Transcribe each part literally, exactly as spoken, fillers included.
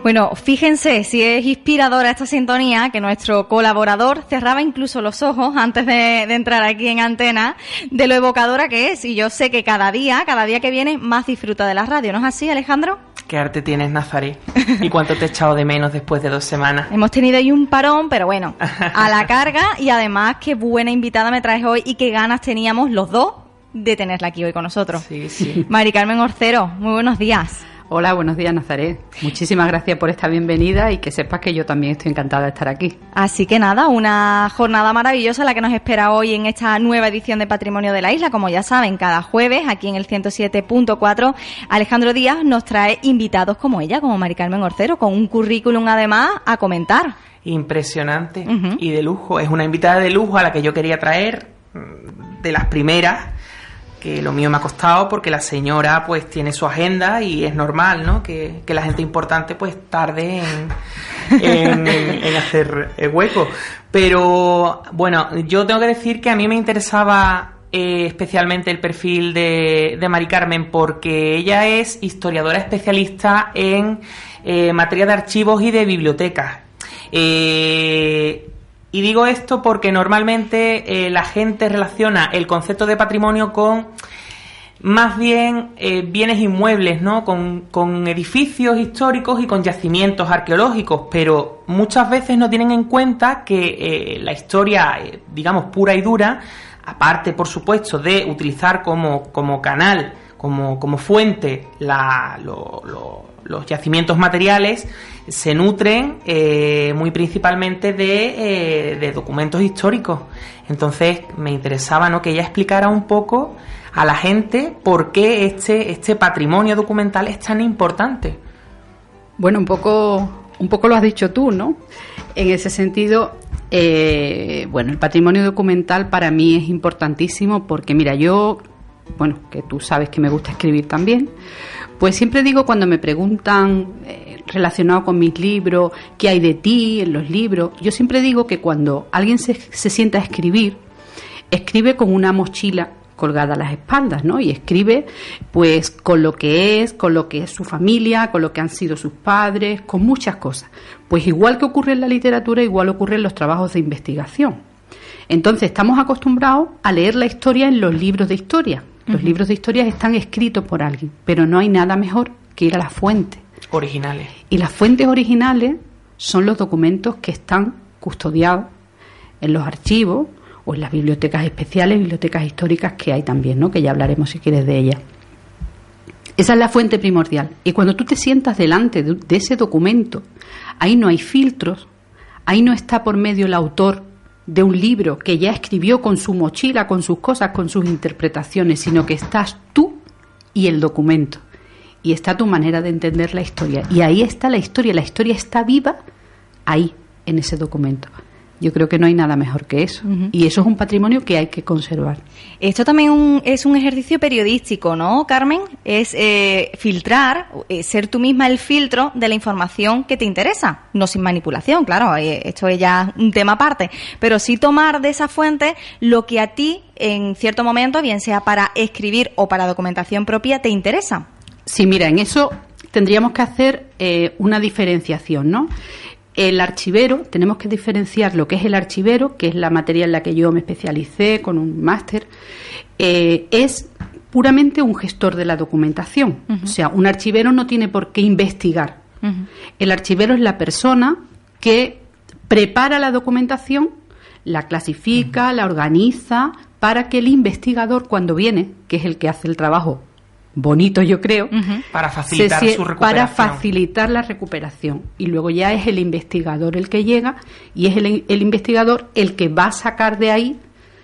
Bueno, fíjense si es inspiradora esta sintonía, que nuestro colaborador cerraba incluso los ojos antes de, de entrar aquí en antena, de lo evocadora que es. Y yo sé que cada día, cada día que viene, más disfruta de la radio. ¿No es así, Alejandro? ¿Qué arte tienes, Nazaret? ¿Y cuánto te he echado de menos después de dos semanas? Hemos tenido ahí un parón, pero bueno, a la carga. Y además, qué buena invitada me traes hoy y qué ganas teníamos los dos de tenerla aquí hoy con nosotros. Sí, sí. Mari Carmen Orcero, muy buenos días. Hola, buenos días, Nazaret. Muchísimas gracias por esta bienvenida y que sepas que yo también estoy encantada de estar aquí. Así que nada, una jornada maravillosa la que nos espera hoy en esta nueva edición de Patrimonio de la Isla. Como ya saben, cada jueves aquí en el ciento siete punto cuatro, Alejandro Díaz nos trae invitados como ella, como Mari Carmen Orcero, con un currículum además a comentar. Impresionante Uh-huh. y de lujo. Es una invitada de lujo a la que yo quería traer, de las primeras, que lo mío me ha costado porque la señora pues tiene su agenda y es normal, ¿no? Que, que la gente importante pues tarde en, en, en hacer hueco. Pero bueno, yo tengo que decir que a mí me interesaba eh, especialmente el perfil de, de Mari Carmen porque ella es historiadora especialista en eh, materia de archivos y de bibliotecas. Eh, Y digo esto porque normalmente eh, la gente relaciona el concepto de patrimonio con más bien eh, bienes inmuebles, ¿no? Con, con edificios históricos y con yacimientos arqueológicos, pero muchas veces no tienen en cuenta que eh, la historia, eh, digamos, pura y dura, aparte, por supuesto, de utilizar como, como canal, como, como fuente la, lo, lo, los yacimientos materiales, se nutren eh, muy principalmente de, eh, de documentos históricos. Entonces me interesaba, ¿no?, que ella explicara un poco a la gente por qué este, este patrimonio documental es tan importante. Bueno, un poco, un poco lo has dicho tú, ¿no? En ese sentido, eh, bueno, el patrimonio documental para mí es importantísimo porque, mira, yo, bueno, que tú sabes que me gusta escribir también, pues siempre digo cuando me preguntan eh, relacionado con mis libros, qué hay de ti en los libros, yo siempre digo que cuando alguien se, se sienta a escribir, escribe con una mochila colgada a las espaldas, ¿no? Y escribe pues con lo que es, con lo que es su familia, con lo que han sido sus padres, con muchas cosas. Pues igual que ocurre en la literatura, igual ocurre en los trabajos de investigación. Entonces estamos acostumbrados a leer la historia en los libros de historia. Los uh-huh. libros de historia están escritos por alguien, pero no hay nada mejor que ir a las fuentes. Originales. Y las fuentes originales son los documentos que están custodiados en los archivos o en las bibliotecas especiales, bibliotecas históricas que hay también, ¿no? Que ya hablaremos si quieres de ellas. Esa es la fuente primordial. Y cuando tú te sientas delante de, de ese documento, ahí no hay filtros, ahí no está por medio el autor de un libro que ya escribió con su mochila, con sus cosas, con sus interpretaciones, sino que estás tú y el documento. Y está tu manera de entender la historia. Y ahí está la historia. La historia está viva ahí, en ese documento. Yo creo que no hay nada mejor que eso. Uh-huh. Y eso es un patrimonio que hay que conservar. Esto también un, es un ejercicio periodístico, ¿no, Carmen? Es eh, filtrar, eh, ser tú misma el filtro de la información que te interesa. No sin manipulación, claro, eh, esto es ya un tema aparte. Pero sí tomar de esa fuente lo que a ti, en cierto momento, bien sea para escribir o para documentación propia, te interesa. Sí, mira, en eso tendríamos que hacer eh, una diferenciación, ¿no? El archivero, tenemos que diferenciar lo que es el archivero, que es la materia en la que yo me especialicé con un máster, eh, es puramente un gestor de la documentación. Uh-huh. O sea, un archivero no tiene por qué investigar. Uh-huh. El archivero es la persona que prepara la documentación, la clasifica, uh-huh. la organiza, para que el investigador, cuando viene, que es el que hace el trabajo bonito, yo creo, uh-huh. para facilitar se, su recuperación. Para facilitar la recuperación. Y luego ya es el investigador el que llega y es el, el investigador el que va a sacar de ahí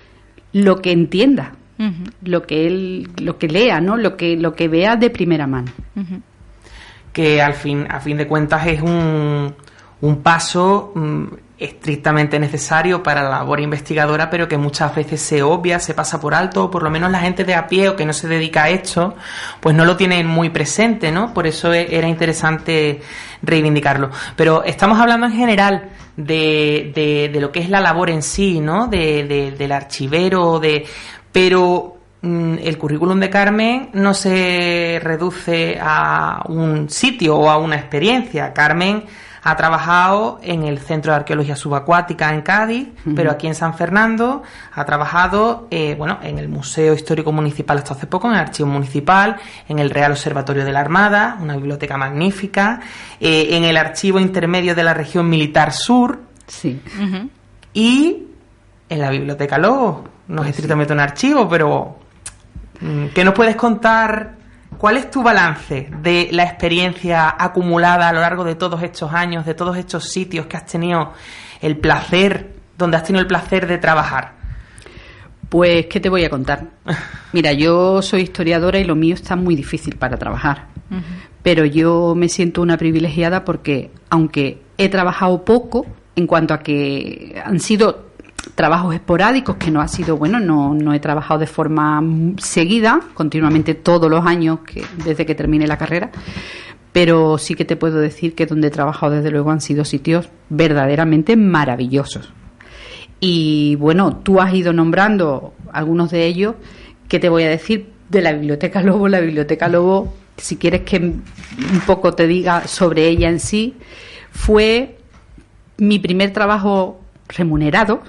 lo que entienda, uh-huh. lo que él, lo que lea, ¿no? Lo que, lo que vea de primera mano. Uh-huh. Que al fin, a fin de cuentas es un, un paso um, estrictamente necesario para la labor investigadora, pero que muchas veces se obvia, se pasa por alto, o por lo menos la gente de a pie o que no se dedica a esto, pues no lo tiene muy presente, ¿no? Por eso era interesante reivindicarlo. Pero estamos hablando en general de, de, de lo que es la labor en sí, ¿no? De, de, del archivero, de, pero el currículum de Carmen no se reduce a un sitio o a una experiencia. Carmen ha trabajado en el Centro de Arqueología Subacuática en Cádiz, uh-huh. pero aquí en San Fernando ha trabajado eh, bueno, en el Museo Histórico Municipal hasta hace poco, en el Archivo Municipal, en el Real Observatorio de la Armada, una biblioteca magnífica, eh, en el Archivo Intermedio de la Región Militar Sur, sí. uh-huh. y en la Biblioteca Lobo. No pues es estrictamente sí. un archivo, pero ¿qué nos puedes contar? ¿Cuál es tu balance de la experiencia acumulada a lo largo de todos estos años, de todos estos sitios que has tenido el placer, donde has tenido el placer de trabajar? Pues, ¿qué te voy a contar? Mira, yo soy historiadora y lo mío está muy difícil para trabajar. Uh-huh. Pero yo me siento una privilegiada porque, aunque he trabajado poco, en cuanto a que han sido trabajos esporádicos, que no ha sido, bueno, no, no he trabajado de forma seguida, continuamente todos los años que, desde que terminé la carrera, pero sí que te puedo decir que donde he trabajado desde luego han sido sitios verdaderamente maravillosos. Y bueno, tú has ido nombrando algunos de ellos. ¿Qué te voy a decir de la Biblioteca Lobo? La Biblioteca Lobo, si quieres que un poco te diga sobre ella en sí, fue mi primer trabajo remunerado.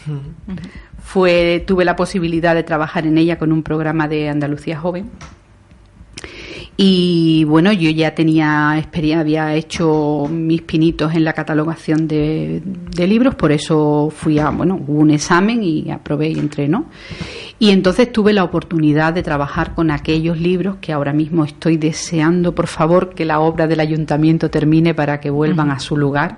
Fue, tuve la posibilidad de trabajar en ella con un programa de Andalucía Joven y bueno, yo ya tenía experiencia, había hecho mis pinitos en la catalogación de, de libros, por eso fui a, bueno, hubo un examen y aprobé y entré, ¿no? Y entonces tuve la oportunidad de trabajar con aquellos libros que ahora mismo estoy deseando, por favor, que la obra del ayuntamiento termine para que vuelvan uh-huh. a su lugar,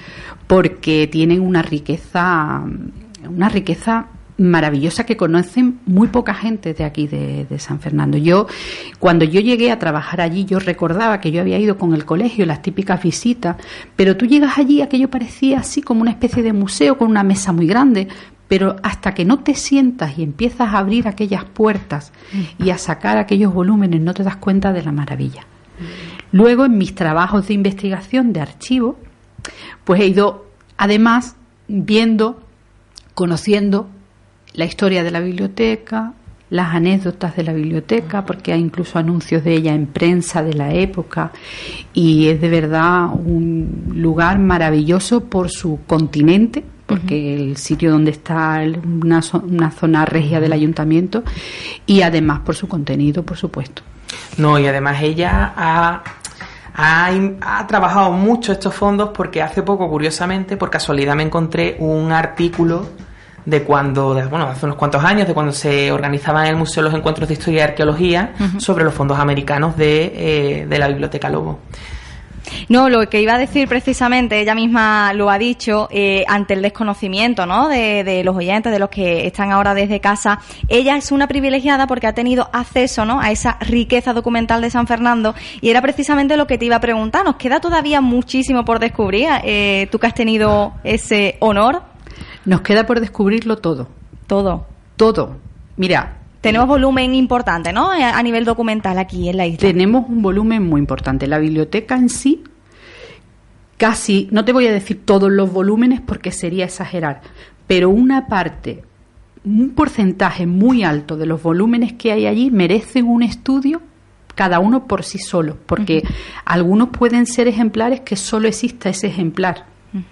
porque tienen una riqueza una riqueza maravillosa que conocen muy poca gente de aquí de, de San Fernando. Yo, cuando yo llegué a trabajar allí, yo recordaba que yo había ido con el colegio, las típicas visitas, pero tú llegas allí, aquello parecía así como una especie de museo con una mesa muy grande, pero hasta que no te sientas y empiezas a abrir aquellas puertas y a sacar aquellos volúmenes, no te das cuenta de la maravilla. Luego, en mis trabajos de investigación de archivo, pues he ido, además, viendo, conociendo la historia de la biblioteca, las anécdotas de la biblioteca, porque hay incluso anuncios de ella en prensa de la época, y es de verdad un lugar maravilloso por su continente, porque uh-huh. el sitio donde está una, una zona regia del ayuntamiento, y además por su contenido, por supuesto. No, y además ella ha... Ha, ha trabajado mucho estos fondos, porque hace poco, curiosamente, por casualidad me encontré un artículo de cuando, de, bueno, hace unos cuantos años, de cuando se organizaban en el Museo los Encuentros de Historia y Arqueología, uh-huh. sobre los fondos americanos de, eh, de la Biblioteca Lobo. No, lo que iba a decir precisamente, ella misma lo ha dicho, eh, ante el desconocimiento, ¿no?, de, de los oyentes, de los que están ahora desde casa, ella es una privilegiada porque ha tenido acceso, ¿no?, a esa riqueza documental de San Fernando, y era precisamente lo que te iba a preguntar. Nos queda todavía muchísimo por descubrir, eh, tú que has tenido ese honor. Nos queda por descubrirlo todo. Todo. Todo. Mira... Tenemos volumen importante, ¿no?, a nivel documental aquí en la isla. Tenemos un volumen muy importante. La biblioteca en sí, casi, no te voy a decir todos los volúmenes porque sería exagerar, pero una parte, un porcentaje muy alto de los volúmenes que hay allí merecen un estudio cada uno por sí solo, porque uh-huh. algunos pueden ser ejemplares que solo exista ese ejemplar. Uh-huh.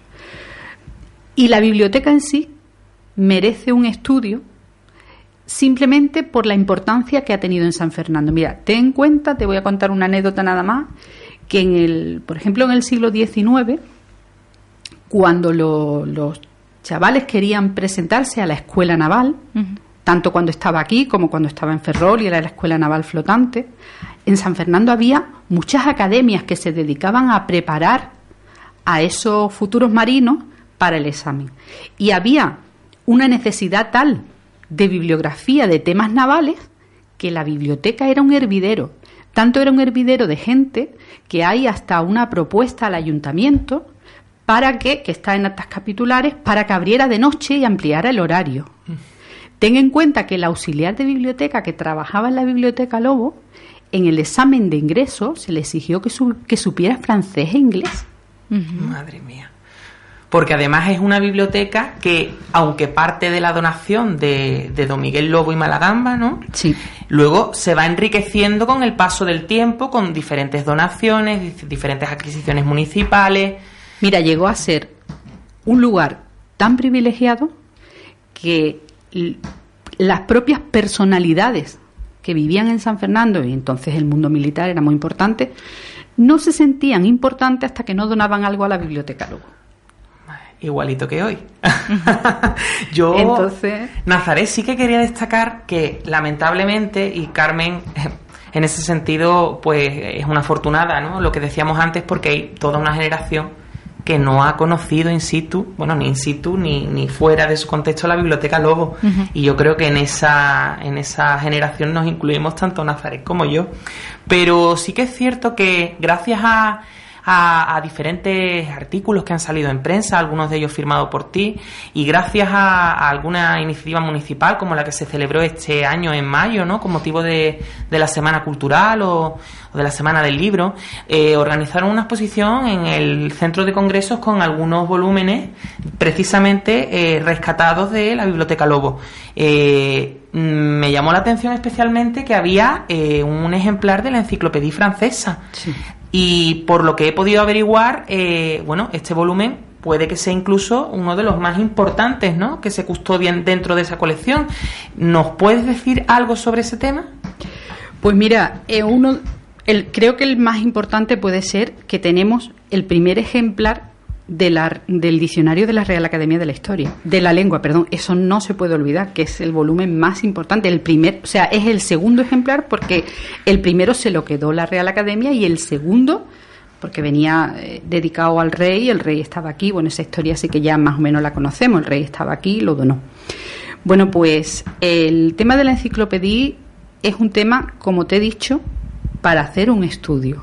Y la biblioteca en sí merece un estudio simplemente por la importancia que ha tenido en San Fernando. Mira, ten en cuenta, te voy a contar una anécdota nada más, que en el, por ejemplo, en el siglo diecinueve, cuando lo, los chavales querían presentarse a la escuela naval, uh-huh. tanto cuando estaba aquí como cuando estaba en Ferrol y era la escuela naval flotante, en San Fernando había muchas academias que se dedicaban a preparar a esos futuros marinos para el examen. Y había una necesidad tal de bibliografía de temas navales que la biblioteca era un hervidero. Tanto era un hervidero de gente que hay hasta una propuesta al ayuntamiento para que, que está en actas capitulares, para que abriera de noche y ampliara el horario. Mm. Ten en cuenta que el auxiliar de biblioteca que trabajaba en la Biblioteca Lobo, en el examen de ingreso se le exigió que, su, que supiera francés e inglés. Uh-huh. Madre mía. porque además es una biblioteca que, aunque parte de la donación de, de don Miguel Lobo y Malagamba, ¿no? Sí. Luego se va enriqueciendo con el paso del tiempo, con diferentes donaciones, diferentes adquisiciones municipales. Mira, llegó a ser un lugar tan privilegiado que las propias personalidades que vivían en San Fernando, y entonces el mundo militar era muy importante, no se sentían importantes hasta que no donaban algo a la biblioteca Lobo. Igualito que hoy. Yo, entonces... Nazaret, sí que quería destacar que, lamentablemente, y Carmen, en ese sentido, pues es una afortunada, ¿no? Lo que decíamos antes, porque hay toda una generación que no ha conocido in situ, bueno, ni in situ ni, ni fuera de su contexto la biblioteca Lobo. Uh-huh. Y yo creo que en esa, en esa generación nos incluimos tanto Nazaret como yo. Pero sí que es cierto que gracias a, a, a diferentes artículos que han salido en prensa, algunos de ellos firmados por ti, y gracias a, a alguna iniciativa municipal como la que se celebró este año en mayo, ¿no? Con motivo de, de la Semana Cultural o, o de la Semana del Libro, eh, organizaron una exposición en el Centro de Congresos con algunos volúmenes precisamente eh, rescatados de la Biblioteca Lobo. Eh, me llamó la atención especialmente que había eh, un ejemplar de la Enciclopedia Francesa. Sí. Y por lo que he podido averiguar, eh, bueno, este volumen puede que sea incluso uno de los más importantes, ¿no?, que se custodian dentro de esa colección. ¿Nos puedes decir algo sobre ese tema? Pues mira, eh, uno, el, creo que el más importante puede ser que tenemos el primer ejemplar de la, del diccionario de la Real Academia de la Historia, de la lengua, perdón. Eso no se puede olvidar, que es el volumen más importante, el primer, o sea, es el segundo ejemplar, porque el primero se lo quedó la Real Academia y el segundo, porque venía eh, dedicado al rey, el rey estaba aquí. Bueno, esa historia sí que ya más o menos la conocemos, el rey estaba aquí y lo donó. Bueno, pues el tema de la enciclopedia es un tema, como te he dicho, para hacer un estudio.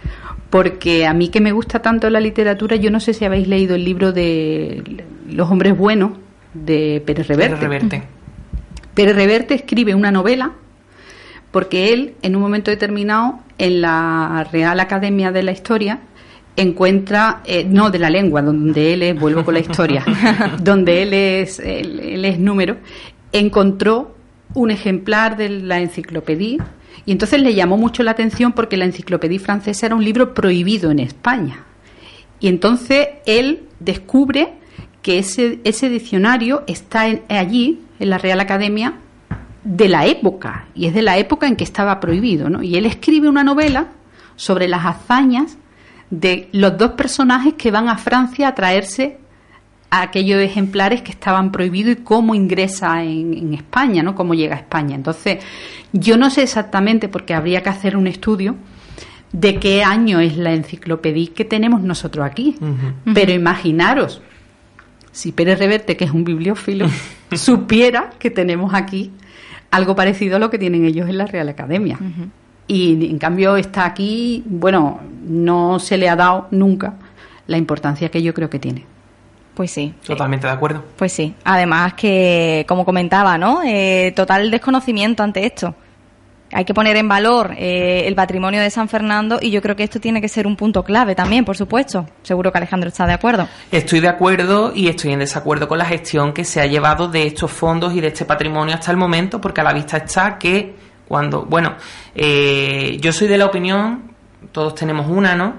Porque a mí, que me gusta tanto la literatura, yo no sé si habéis leído el libro de Los hombres buenos de Pérez Reverte. Pérez Reverte. Pérez Reverte escribe una novela porque él, en un momento determinado, en la Real Academia de la Historia, encuentra, eh, no, de la lengua, donde él es, vuelvo con la historia, donde él es, él, él es número, encontró un ejemplar de la enciclopedia. Y entonces le llamó mucho la atención porque la Enciclopedia Francesa era un libro prohibido en España. Y entonces él descubre que ese, ese diccionario está en, allí, en la Real Academia, de la época. Y es de la época en que estaba prohibido, ¿no? Y él escribe una novela sobre las hazañas de los dos personajes que van a Francia a traerse a aquellos ejemplares que estaban prohibidos y cómo ingresa en, en España, ¿no? Cómo llega a España. Entonces, yo no sé exactamente, porque habría que hacer un estudio de qué año es la enciclopedia que tenemos nosotros aquí. Uh-huh. Pero imaginaros, si Pérez Reverte, que es un bibliófilo, supiera que tenemos aquí algo parecido a lo que tienen ellos en la Real Academia. Uh-huh. Y en cambio está aquí, bueno, no se le ha dado nunca la importancia que yo creo que tiene. Pues sí. Totalmente de acuerdo. Pues sí. Además que, como comentaba, ¿no? Eh, total desconocimiento ante esto. Hay que poner en valor eh, el patrimonio de San Fernando, y yo creo que esto tiene que ser un punto clave también, por supuesto. Seguro que Alejandro está de acuerdo. Estoy de acuerdo, y estoy en desacuerdo con la gestión que se ha llevado de estos fondos y de este patrimonio hasta el momento, porque a la vista está que cuando... Bueno, eh, yo soy de la opinión, todos tenemos una, ¿no?,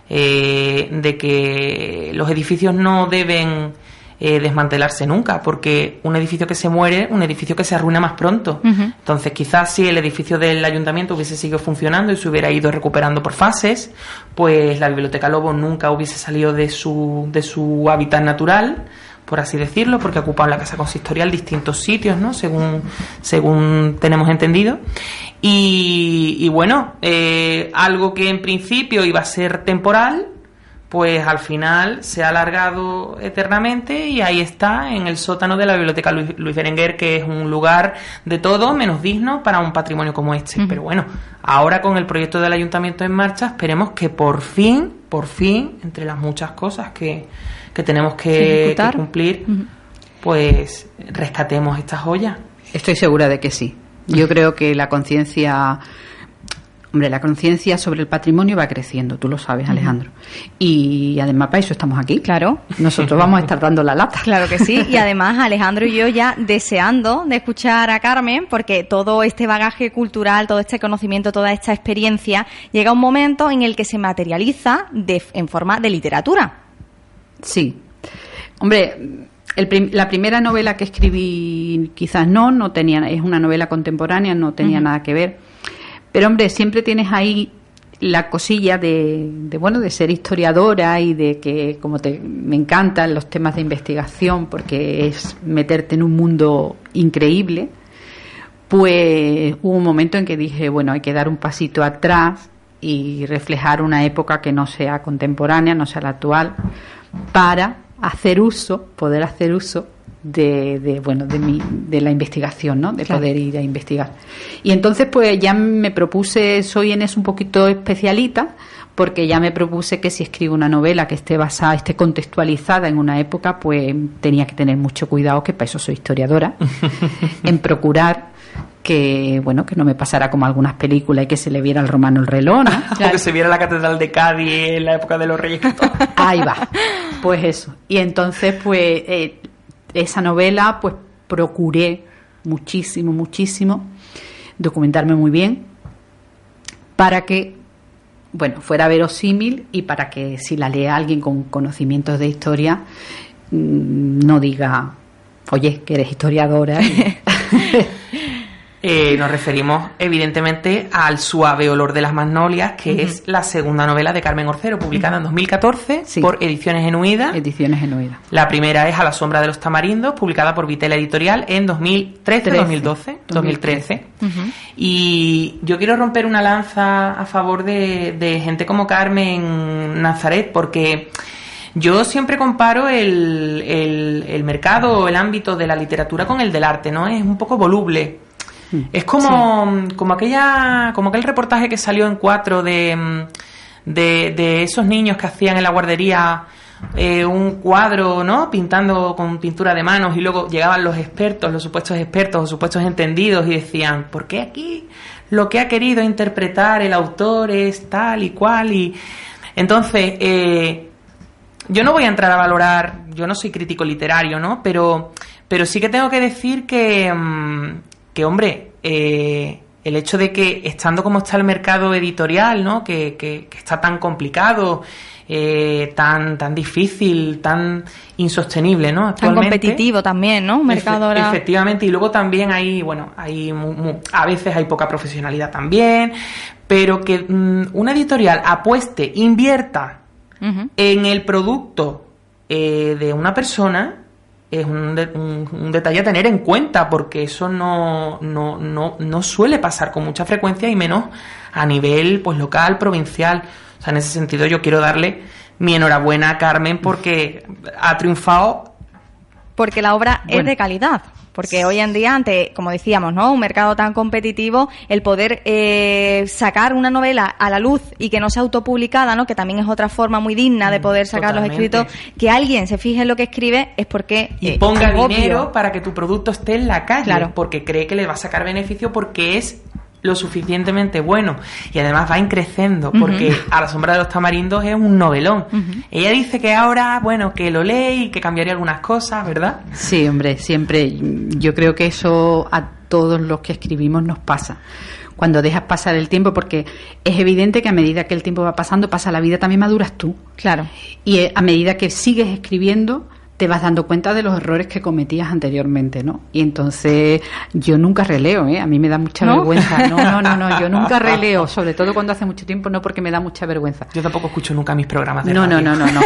Eh, de que los edificios no deben eh, desmantelarse nunca, porque un edificio que se muere, un edificio que se arruina más pronto. Uh-huh. Entonces, quizás si el edificio del ayuntamiento hubiese seguido funcionando y se hubiera ido recuperando por fases, pues la Biblioteca Lobo nunca hubiese salido de su, de su hábitat natural, por así decirlo, porque ocupan la casa consistorial distintos sitios, ¿no?, según, según tenemos entendido. Y, y bueno, eh, algo que en principio iba a ser temporal, pues al final se ha alargado eternamente, y ahí está, en el sótano de la Biblioteca Luis, Luis Berenguer, que es un lugar de todo menos digno para un patrimonio como este. Uh-huh. Pero bueno, ahora con el proyecto del ayuntamiento en marcha, esperemos que por fin, por fin, entre las muchas cosas que, que tenemos que, que cumplir, uh-huh, pues rescatemos esta joya. Estoy segura de que sí. Yo creo que la conciencia, Hombre, la conciencia sobre el patrimonio va creciendo, tú lo sabes, Alejandro. Uh-huh. Y además para eso estamos aquí. Claro. Nosotros vamos a estar dando la lata. Claro que sí. Y además Alejandro y yo ya deseando de escuchar a Carmen, porque todo este bagaje cultural, todo este conocimiento, toda esta experiencia, llega un momento en el que se materializa de, en forma de literatura. Sí. Hombre, el prim- la primera novela que escribí quizás no, no tenía, es una novela contemporánea, no tenía uh-huh. nada que ver. Pero, hombre, siempre tienes ahí la cosilla de, de, bueno, de ser historiadora y de que, como te, me encantan los temas de investigación porque es meterte en un mundo increíble, pues hubo un momento en que dije, bueno, hay que dar un pasito atrás y reflejar una época que no sea contemporánea, no sea la actual, para hacer uso, poder hacer uso de, de bueno de mi de la investigación, ¿no? De claro. poder ir a investigar. Y entonces pues ya me propuse, soy en eso un poquito especialita, porque ya me propuse que si escribo una novela que esté basada, esté contextualizada en una época, pues tenía que tener mucho cuidado, que para eso soy historiadora, en procurar que bueno que no me pasara como algunas películas y que se le viera al romano el reloj, ¿no? O que se viera la catedral de Cádiz en la época de los Reyes Católicos. Ahí va, pues eso. Y entonces pues eh, esa novela, pues procuré muchísimo, muchísimo documentarme muy bien para que, bueno, fuera verosímil y para que si la lea alguien con conocimientos de historia no diga, oye, que eres historiadora. Eh, nos referimos evidentemente al Suave olor de las magnolias, que uh-huh. es la segunda novela de Carmen Orcero, publicada uh-huh. en dos mil catorce sí. por Ediciones Genuidas. Ediciones Genuidas. La primera es A la sombra de los tamarindos, publicada por Vitela Editorial en dos mil trece, dos mil doce, dos mil trece. Uh-huh. Y yo quiero romper una lanza a favor de, de gente como Carmen Nazaret, porque yo siempre comparo el, el, el mercado o el ámbito de la literatura con el del arte, ¿no? Es un poco voluble. Es como, sí. como aquella, como aquel reportaje que salió en Cuatro de, de, de esos niños que hacían en la guardería eh, un cuadro, ¿no? Pintando con pintura de manos, y luego llegaban los expertos, los supuestos expertos o supuestos entendidos, y decían, ¿por qué aquí lo que ha querido interpretar el autor es tal y cual? Y entonces, eh, yo no voy a entrar a valorar, yo no soy crítico literario, ¿no? Pero, pero sí que tengo que decir que... Mmm, que hombre, eh, el hecho de que estando como está el mercado editorial, ¿no? que, que, que está tan complicado, eh, tan tan difícil, tan insostenible, ¿no? Actualmente, tan competitivo también, ¿no? Un mercado Efe, ahora... Efectivamente, y luego también hay, bueno, hay mu, mu, a veces hay poca profesionalidad también, pero que mmm, una editorial apueste, invierta uh-huh. en el producto eh, de una persona, es un, de, un, un detalle a tener en cuenta, porque eso no, no, no, no suele pasar con mucha frecuencia, y menos a nivel pues local, provincial. O sea, en ese sentido yo quiero darle mi enhorabuena a Carmen, porque ha triunfado. Porque la obra bueno. es de calidad. Porque hoy en día, ante, como decíamos, ¿no? Un mercado tan competitivo, el poder eh, sacar una novela a la luz y que no sea autopublicada, ¿no? Que también es otra forma muy digna de poder sacar Totalmente. Los escritos, que alguien se fije en lo que escribe, es porque y eh, ponga es dinero obvio. Para que tu producto esté en la calle, claro. porque cree que le va a sacar beneficio, porque es lo suficientemente bueno, y además va increciendo, porque uh-huh. A la sombra de los tamarindos es un novelón. Uh-huh. Ella dice que ahora, bueno, que lo lee y que cambiaría algunas cosas, ¿verdad? Sí, hombre, siempre. Yo creo que eso a todos los que escribimos nos pasa. Cuando dejas pasar el tiempo, porque es evidente que a medida que el tiempo va pasando, pasa la vida, también maduras tú. Claro. Y a medida que sigues escribiendo, te vas dando cuenta de los errores que cometías anteriormente, ¿no? Y entonces yo nunca releo, ¿eh? A mí me da mucha ¿No? vergüenza. No, no, no, no, yo nunca releo, sobre todo cuando hace mucho tiempo, no, porque me da mucha vergüenza. Yo tampoco escucho nunca mis programas de no, radio. No, no, no, no.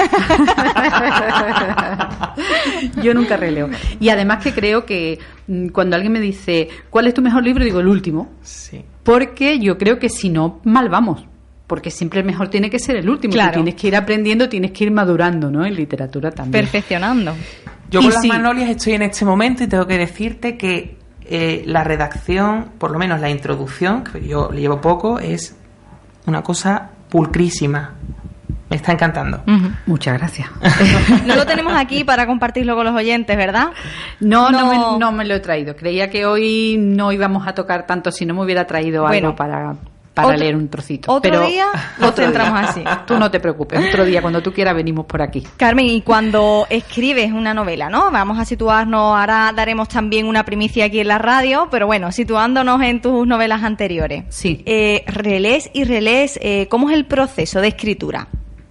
Yo nunca releo. Y además que creo que cuando alguien me dice, ¿cuál es tu mejor libro? Digo, el último. Sí. Porque yo creo que si no, mal vamos. Porque siempre el mejor tiene que ser el último. Claro. Tú tienes que ir aprendiendo, tienes que ir madurando, ¿no? En literatura también. Perfeccionando. Yo con y las sí. magnolias estoy en este momento y tengo que decirte que eh, la redacción, por lo menos la introducción, que yo le llevo poco, es una cosa pulcrísima. Me está encantando. Uh-huh. Muchas gracias. No lo tenemos aquí para compartirlo con los oyentes, ¿verdad? No, no, no, me, no me lo he traído. Creía que hoy no íbamos a tocar tanto, si no me hubiera traído bueno, algo para... para otro, leer un trocito. Otro pero día lo centramos así. Tú no te preocupes, otro día, cuando tú quieras, venimos por aquí. Carmen, y cuando escribes una novela, ¿no? Vamos a situarnos, ahora daremos también una primicia aquí en la radio, pero bueno, situándonos en tus novelas anteriores. Sí. Eh, relees y relees, eh, ¿cómo es el proceso de escritura?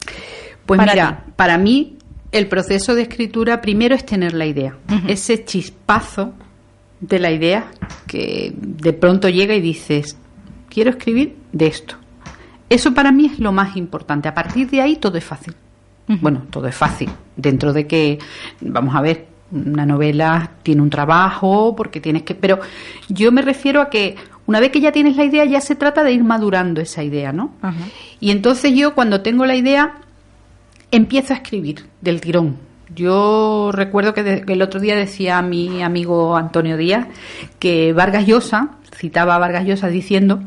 Pues para mira, ti. para mí el proceso de escritura primero es tener la idea, Uh-huh. ese chispazo de la idea que de pronto llega y dices, quiero escribir de esto. Eso para mí es lo más importante. A partir de ahí todo es fácil. Uh-huh. Bueno, todo es fácil, dentro de que, vamos a ver, una novela tiene un trabajo, porque tienes que... Pero yo me refiero a que una vez que ya tienes la idea, ya se trata de ir madurando esa idea, ¿no? Uh-huh. Y entonces yo, cuando tengo la idea, empiezo a escribir del tirón. Yo recuerdo que, de, que el otro día decía a mi amigo Antonio Díaz que Vargas Llosa, citaba a Vargas Llosa diciendo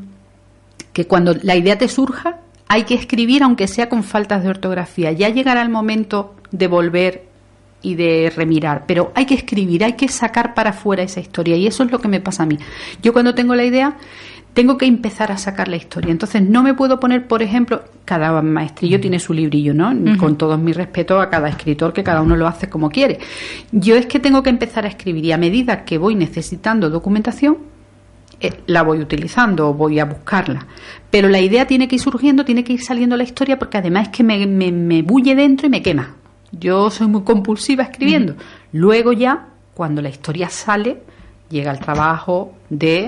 que cuando la idea te surja hay que escribir aunque sea con faltas de ortografía. Ya llegará el momento de volver y de remirar, pero hay que escribir, hay que sacar para afuera esa historia, y eso es lo que me pasa a mí. Yo cuando tengo la idea tengo que empezar a sacar la historia. Entonces no me puedo poner, por ejemplo, cada maestrillo tiene su librillo, ¿no? Uh-huh. Con todo mi respeto a cada escritor, que cada uno lo hace como quiere. Yo es que tengo que empezar a escribir, y a medida que voy necesitando documentación, eh, la voy utilizando, voy a buscarla. Pero la idea tiene que ir surgiendo, tiene que ir saliendo la historia, porque además es que me, me, me bulle dentro y me quema. Yo soy muy compulsiva escribiendo. Uh-huh. Luego ya, cuando la historia sale, llega el trabajo de...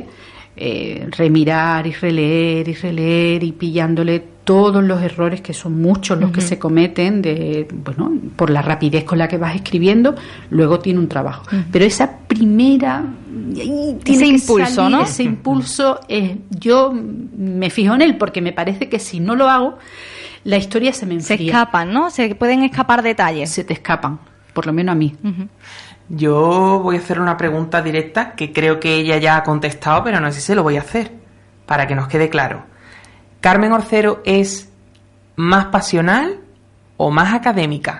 Eh, remirar y releer y releer y pillándole todos los errores, que son muchos los uh-huh. que se cometen de, bueno, por la rapidez con la que vas escribiendo. Luego tiene un trabajo, uh-huh. pero esa primera tiene ese impulso, salir, ¿no? Ese impulso, eh, yo me fijo en él, porque me parece que si no lo hago, la historia se me enfría. Se escapan, ¿no? Se pueden escapar detalles. Se te escapan, por lo menos a mí. Uh-huh. Yo voy a hacer una pregunta directa que creo que ella ya ha contestado, pero no sé si se lo voy a hacer, para que nos quede claro. ¿Carmen Orcero es más pasional o más académica?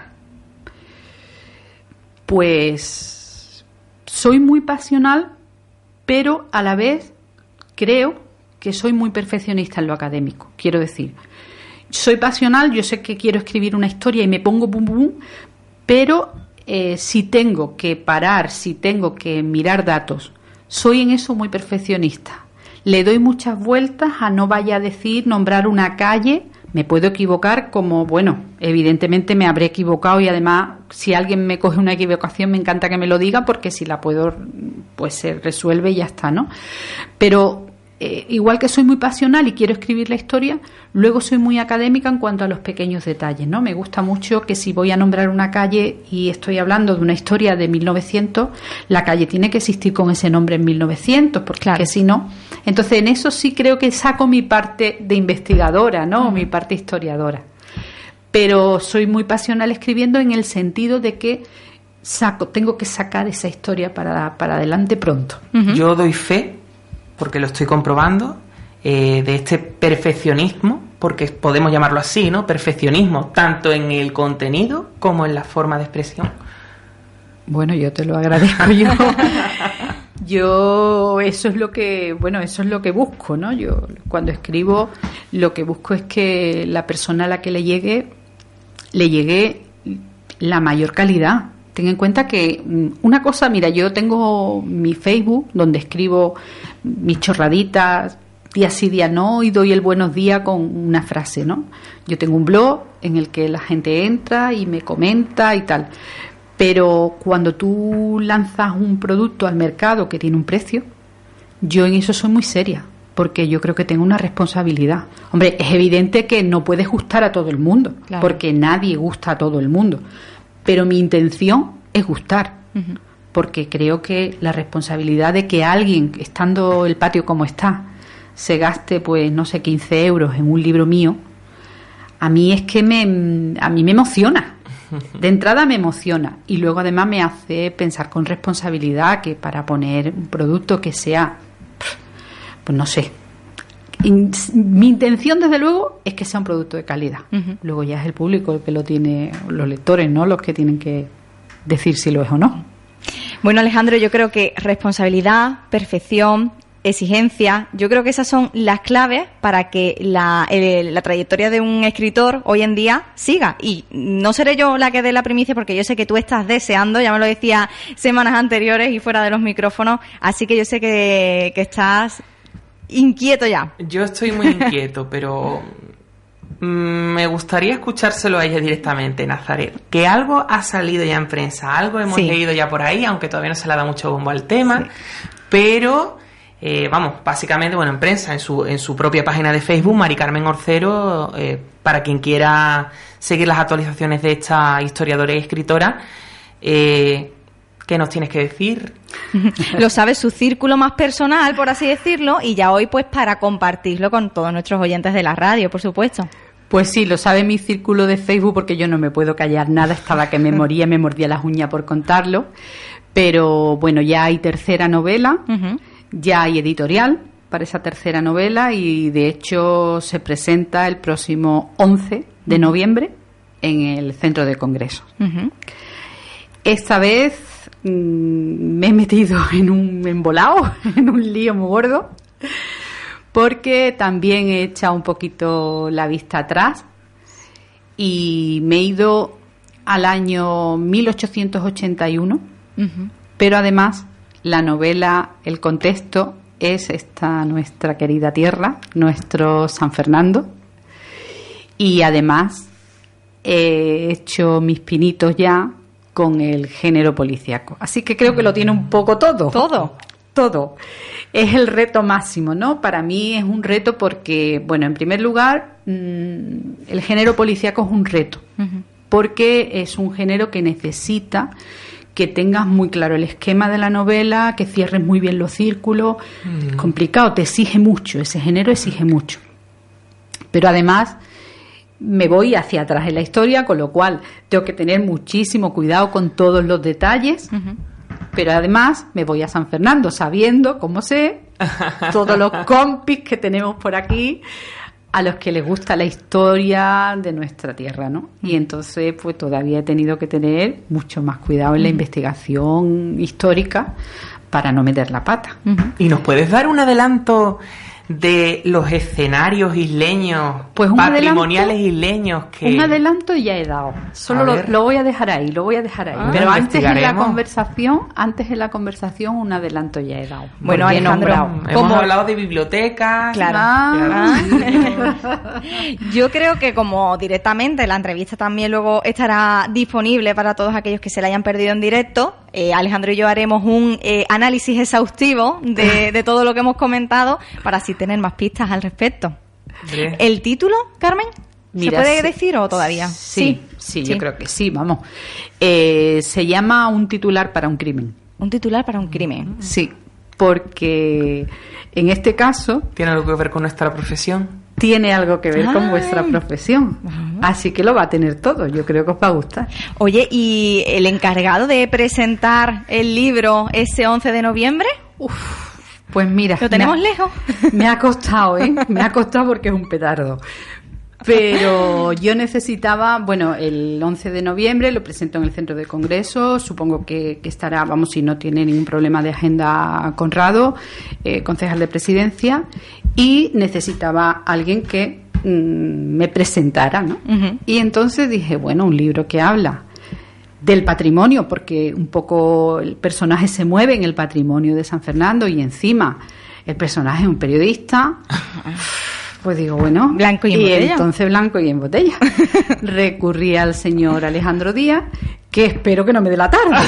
Pues soy muy pasional, pero a la vez creo que soy muy perfeccionista en lo académico. Quiero decir, soy pasional, yo sé que quiero escribir una historia y me pongo pum pum, pero... Eh, si tengo que parar, si tengo que mirar datos, soy en eso muy perfeccionista. Le doy muchas vueltas a no vaya a decir, nombrar una calle, me puedo equivocar, como, bueno, evidentemente me habré equivocado, y además, si alguien me coge una equivocación, me encanta que me lo diga, porque si la puedo, pues se resuelve y ya está, ¿no? Pero... Eh, igual que soy muy pasional y quiero escribir la historia, luego soy muy académica en cuanto a los pequeños detalles, ¿no? Me gusta mucho que si voy a nombrar una calle y estoy hablando de una historia de mil novecientos, la calle tiene que existir con ese nombre en mil novecientos, porque claro. que si no... Entonces en eso sí creo que saco mi parte de investigadora, ¿no? Uh-huh. Mi parte historiadora. Pero soy muy pasional escribiendo en el sentido de que saco, tengo que sacar esa historia para, para adelante pronto. Uh-huh. Yo doy fe, porque lo estoy comprobando, eh, de este perfeccionismo, porque podemos llamarlo así, ¿no? Perfeccionismo, tanto en el contenido como en la forma de expresión. Bueno, yo te lo agradezco. Yo, yo eso es lo que, bueno, eso es lo que busco, ¿no? Yo cuando escribo, lo que busco es que la persona a la que le llegue, le llegue la mayor calidad. Ten en cuenta que una cosa, mira, yo tengo mi Facebook donde escribo mis chorraditas, día sí, día no, y doy el buenos días con una frase, ¿no? Yo tengo un blog en el que la gente entra y me comenta y tal. Pero cuando tú lanzas un producto al mercado que tiene un precio, yo en eso soy muy seria, porque yo creo que tengo una responsabilidad. Hombre, es evidente que no puedes gustar a todo el mundo, claro. porque nadie gusta a todo el mundo. Pero mi intención es gustar, uh-huh. porque creo que la responsabilidad de que alguien, estando el patio como está, se gaste, pues, no sé, quince euros en un libro mío, a mí es que me, a mí me emociona. De entrada me emociona, y luego además me hace pensar con responsabilidad que para poner un producto que sea, pues no sé, mi intención desde luego es que sea un producto de calidad. Uh-huh. Luego ya es el público el que lo tiene, los lectores, ¿no? Los que tienen que decir si lo es o no. Bueno, Alejandro, yo creo que responsabilidad, perfección, exigencia. Yo creo que esas son las claves para que la, el, la trayectoria de un escritor hoy en día siga. Y no seré yo la que dé la primicia, porque yo sé que tú estás deseando, ya me lo decía semanas anteriores y fuera de los micrófonos, así que yo sé que, que estás inquieto ya. Yo estoy muy inquieto, pero me gustaría escuchárselo a ella directamente, Nazaret. Que algo ha salido ya en prensa, algo hemos sí. leído ya por ahí, aunque todavía no se le da mucho bombo al tema, sí. pero eh, vamos, básicamente, bueno, en prensa, en su en su propia página de Facebook, Mari Carmen Orcero, eh, para quien quiera seguir las actualizaciones de esta historiadora y escritora, eh, ¿qué nos tienes que decir? Lo sabe su círculo más personal, por así decirlo, y ya hoy pues para compartirlo con todos nuestros oyentes de la radio, por supuesto. Pues sí, lo sabe mi círculo de Facebook, porque yo no me puedo callar nada, estaba que me moría, me mordía las uñas por contarlo, pero bueno, ya hay tercera novela, uh-huh. ya hay editorial para esa tercera novela y de hecho se presenta el próximo once de noviembre en el Centro de Congresos. Uh-huh. Esta vez mmm, me he metido en un embolado, en un lío muy gordo, porque también he echado un poquito la vista atrás y me he ido al año mil ochocientos ochenta y uno, uh-huh. pero además la novela, el contexto es esta nuestra querida tierra, nuestro San Fernando, y además he hecho mis pinitos ya con el género policíaco. Así que creo que lo tiene un poco todo. Todo. Todo. Es el reto máximo, ¿no? Para mí es un reto porque, bueno, en primer lugar, mmm, el género policíaco es un reto. Uh-huh. Porque es un género que necesita que tengas muy claro el esquema de la novela, que cierres muy bien los círculos. Uh-huh. Es complicado, te exige mucho, ese género exige mucho. Pero además me voy hacia atrás en la historia, con lo cual tengo que tener muchísimo cuidado con todos los detalles. Uh-huh. Pero además me voy a San Fernando sabiendo, como sé, todos los compis que tenemos por aquí, a los que les gusta la historia de nuestra tierra, ¿no? Y entonces pues todavía he tenido que tener mucho más cuidado en la uh-huh. investigación histórica para no meter la pata. Uh-huh. ¿Y nos puedes dar un adelanto de los escenarios isleños, pues patrimoniales adelanto, isleños que... Un adelanto ya he dado, solo lo, lo voy a dejar ahí, lo voy a dejar ahí. Ah, pero antes en la conversación, antes en la conversación un adelanto ya he dado. Bueno, Alejandro, hemos como... hablado de bibliotecas. Claro. Ah, claro. Yo creo que como directamente la entrevista también luego estará disponible para todos aquellos que se la hayan perdido en directo, eh, Alejandro y yo haremos un eh, análisis exhaustivo de, de todo lo que hemos comentado para así tener más pistas al respecto. Bien. ¿El título, Carmen? Mira, ¿se puede sí, decir o todavía? Sí, sí, sí, sí, yo creo que sí, vamos. Eh, se llama Un titular para un crimen. Un titular para un crimen. Sí, porque en este caso... ¿Tiene algo que ver con nuestra profesión? Tiene algo que ver Ay. con vuestra profesión. Uh-huh. Así que lo va a tener todo. Yo creo que os va a gustar. Oye, ¿y el encargado de presentar el libro ese once de noviembre? Uf. Pues mira, ¿lo tenemos me ha, lejos? Me ha costado, ¿eh? Me ha costado porque es un petardo. Pero yo necesitaba, bueno, el once de noviembre lo presento en el Centro de Congresos, supongo que, que estará, vamos, si no tiene ningún problema de agenda, Conrado, eh, concejal de Presidencia, y necesitaba alguien que mmm, me presentara, ¿no? Uh-huh. Y entonces dije, bueno, un libro que habla del patrimonio, porque un poco el personaje se mueve en el patrimonio de San Fernando y encima el personaje es un periodista, pues digo, bueno, blanco y en y botella. Entonces blanco y en botella. Recurrí al señor Alejandro Díaz, que espero que no me dé la tarde.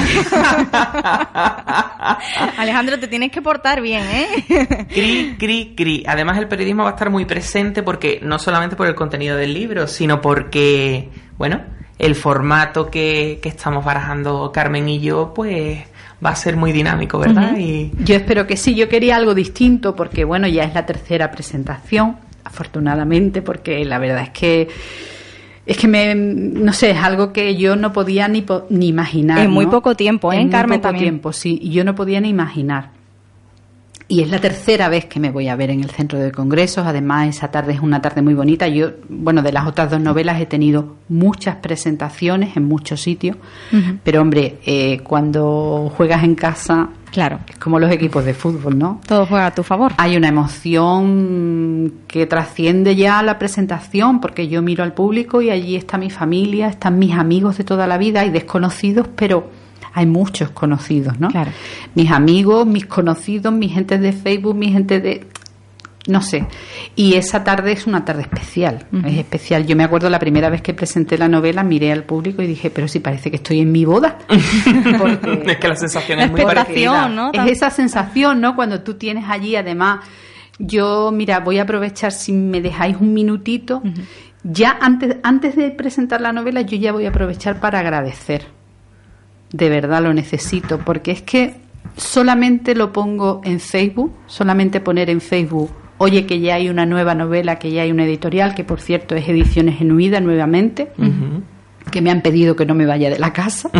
Alejandro, te tienes que portar bien, ¿eh? Cri, cri, cri. Además el periodismo va a estar muy presente porque no solamente por el contenido del libro, sino porque, bueno, el formato que, que estamos barajando Carmen y yo, pues va a ser muy dinámico, ¿verdad? Uh-huh. Y yo espero que sí. Yo quería algo distinto porque, bueno, ya es la tercera presentación, afortunadamente, porque la verdad es que es que me, no sé, es algo que yo no podía ni, ni imaginar. En muy ¿no? poco tiempo, ¿eh? En Carmen, muy poco también. tiempo, sí. Y yo no podía ni imaginar. Y es la tercera vez que me voy a ver en el Centro de Congresos. Además, esa tarde es una tarde muy bonita. Yo, bueno, de las otras dos novelas he tenido muchas presentaciones en muchos sitios. Uh-huh. Pero, hombre, eh, cuando juegas en casa, claro, es como los equipos de fútbol, ¿no? Todo juega a tu favor. Hay una emoción que trasciende ya la presentación, porque yo miro al público y allí está mi familia, están mis amigos de toda la vida y desconocidos, pero hay muchos conocidos, ¿no? Claro. Mis amigos, mis conocidos, mi gente de Facebook, mi gente de... no sé. Y esa tarde es una tarde especial, uh-huh. es especial. Yo me acuerdo la primera vez que presenté la novela, miré al público y dije, pero si parece que estoy en mi boda. Porque es que la sensación es muy parecida, ¿no? Es esa sensación, ¿no? Cuando tú tienes allí, además, yo, mira, voy a aprovechar, si me dejáis un minutito, uh-huh. ya antes, antes de presentar la novela, yo ya voy a aprovechar para agradecer. De verdad lo necesito, porque es que solamente lo pongo en Facebook, solamente poner en Facebook, oye, que ya hay una nueva novela, que ya hay una editorial, que por cierto es Ediciones Genuida nuevamente, uh-huh. que me han pedido que no me vaya de la casa,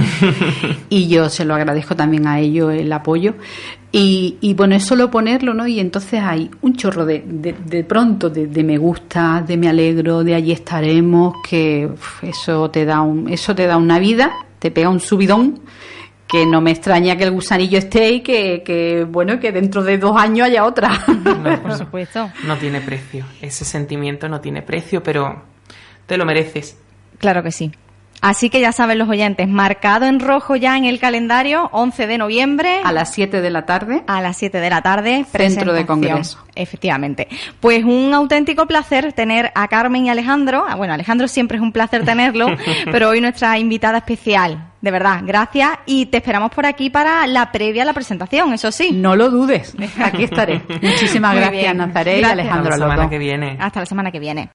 y yo se lo agradezco también a ellos el apoyo, y, y bueno, es solo ponerlo, ¿no? Y entonces hay un chorro de, de, de pronto, de, de me gusta, de me alegro, de allí estaremos, que uf, eso te da un, eso te da una vida, te pega un subidón, que no me extraña que el gusanillo esté y que, que bueno, que dentro de dos años haya otra. No, por supuesto. No tiene precio. Ese sentimiento no tiene precio, pero te lo mereces. Claro que sí. Así que ya saben los oyentes, marcado en rojo ya en el calendario, once de noviembre. A las siete de la tarde. A las siete de la tarde. Centro de Congreso. Efectivamente. Pues un auténtico placer tener a Carmen y Alejandro. Bueno, Alejandro siempre es un placer tenerlo, pero hoy nuestra invitada especial. De verdad, gracias. Y te esperamos por aquí para la previa a la presentación, eso sí. No lo dudes. Aquí estaré. Muchísimas gracias, Nazaret y Alejandro. Hasta la semana que viene. Hasta la semana que viene.